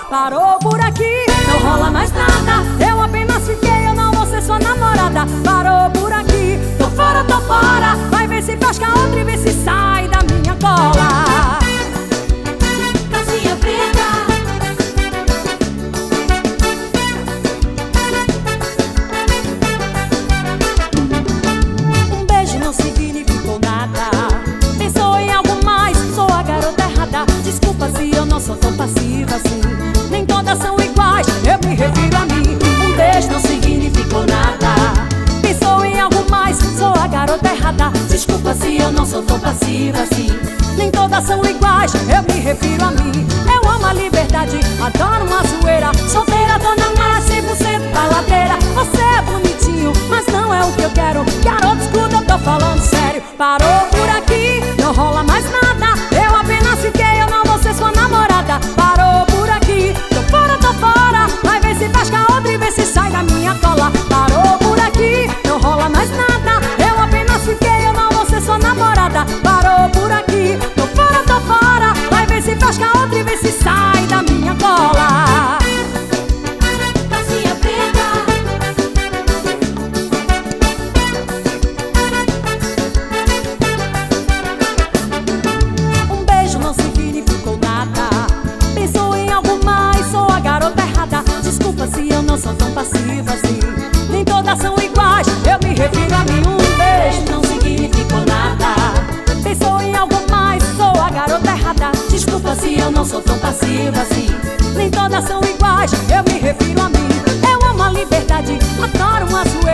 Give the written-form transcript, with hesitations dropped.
Parou por aqui, não rola mais nada. Eu apenas fiquei, eu não vou ser sua namorada. Parou por aqui, tô fora, tô fora. Vai ver se pesca outra e vê se sai da minha cola. Calcinha preta. Um beijo não significou nada. Pensou em algo mais, sou a garota errada. Desculpa se eu não sou tão passiva assim. Nem todas são iguais, eu me refiro a mim. Um beijo não significou nada. Pensou em algo mais, sou a garota errada. Desculpa se eu não sou tão passiva assim. Nem todas são iguais, eu me refiro a mim. Eu amo a liberdade, adoro uma zoeira. Solteira, dona Mara, 100% baladeira. Você é bonitinho, mas não é o que eu quero. Garoto, escuta, eu tô falando sério. Parou por aqui, não rola mais nada. Eu apenas fiquei, eu não vou ser sua namorada. Parou por aqui, tô fora, tô fora. Vai ver se pesca outra e vê se sai da minha cola. Parou por aqui, não rola mais nada. Eu apenas fiquei, eu não vou ser sua namorada. Parou por aqui, tô fora, tô fora. Vai ver se pesca outra e vê se sai da minha cola. Calcinha preta. Um beijo não significou nada. Pensou em algo mais, sou a garota errada. Desculpa se eu não sou tão passiva assim. Nem todas são iguais, eu me refiro a mim. Um beijo não significou nada. Pensou em algo mais, sou a garota errada. Desculpa se eu não sou tão passiva assim. Nem todas são iguais, eu me refiro a mim. Eu amo a liberdade, adoro uma zoeira.